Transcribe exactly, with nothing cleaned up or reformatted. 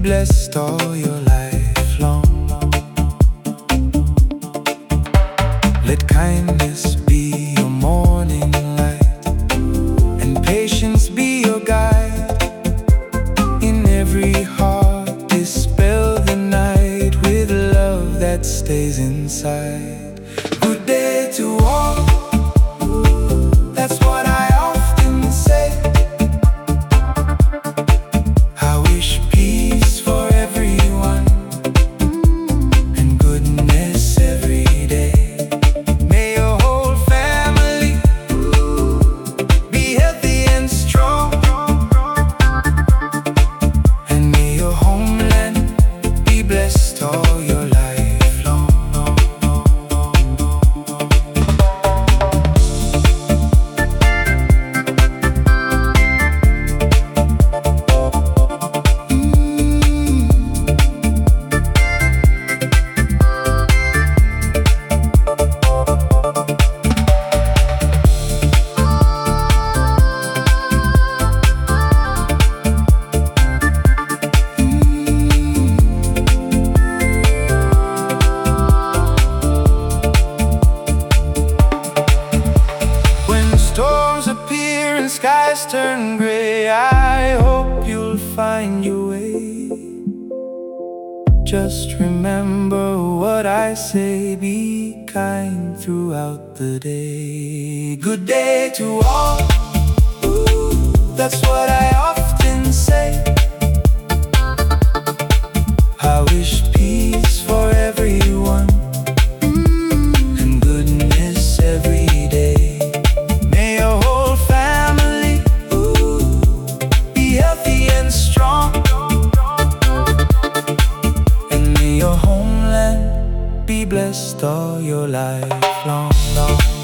blessed all your life long. Let kindness be your morning light, and patience be your guide. In every heart dispel the night with love that stays inside. Good day to all, that's what I often say. I wish peace for everyone and goodness every day. May your whole family be healthy and strong, and may your homeland be blessed all your life long. Storms appear and skies turn gray, I hope you'll find your way. Just remember what I say, be kind throughout the day. Good day to all, ooh, that's what I often say. I wish peace for everyone and goodness every day. Be blessed all your life long, long.